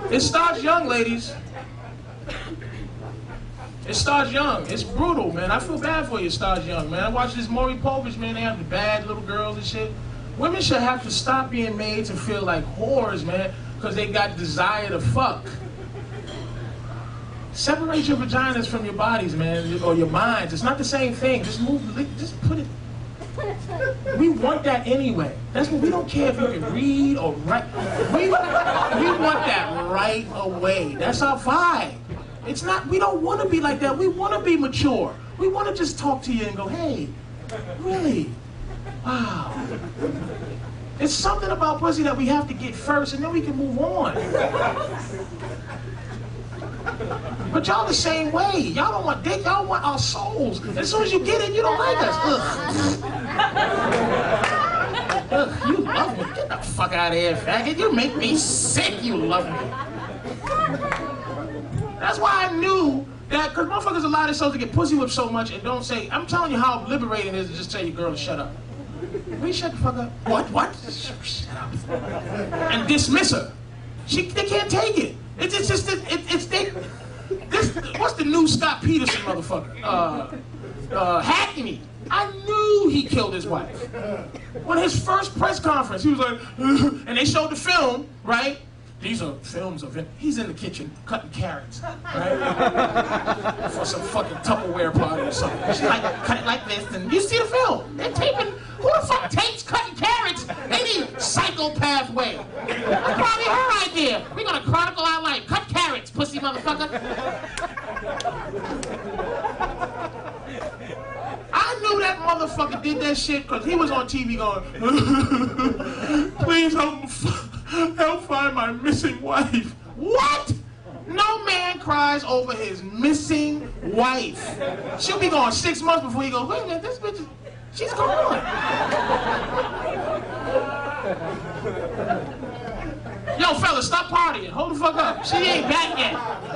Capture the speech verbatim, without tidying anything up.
It starts young, ladies. It starts young. It's brutal, man. I feel bad for you. It starts young, man. I watch this Maury Povich, man. They have the bad little girls and shit. Women should have to stop being made to feel like whores, man, because they got desire to fuck. Separate your vaginas from your bodies, man, or your minds. It's not the same thing. Just move, just put it. We want that anyway. That's what we don't care if you can read or write. We, we want that right away. That's our vibe. It's not, we don't want to be like that. We want to be mature. We want to just talk to you and go, hey, really? Wow. It's something about pussy that we have to get first and then we can move on. But y'all the same way. Y'all don't want dick, y'all want our souls. As soon as you get it, you don't like us. Ugh. Ugh, you love me. Get the fuck out of here, faggot. You make me sick. You love me. That's why I knew that, because motherfuckers allow themselves to get pussy whipped so much and don't say, I'm telling you how liberating it is to just tell your girl to shut up. Will you shut the fuck up? What? What? Shut up. And dismiss her. She, they can't take it. It's, it's just, it, it, it's, they, this, what's the new Scott Peterson motherfucker? Uh, uh, Hackney. I knew he killed his wife. When his first press conference, he was like, and they showed the film, right? These are films of him. He's in the kitchen cutting carrots, right? For some fucking Tupperware party or something. She's like, cut it like this, and you see the film. They're taping, who the fuck tapes cutting carrots? They need psychopath way. That's probably her idea. We're gonna chronicle our life. Cut carrots, pussy motherfucker. I knew that motherfucker did that shit because he was on T V going, please help, help find my missing wife. What? No man cries over his missing wife. She'll be gone six months before he goes, wait a minute, this bitch, is, she's gone. Yo, fellas, stop partying. Hold the fuck up. She ain't back yet.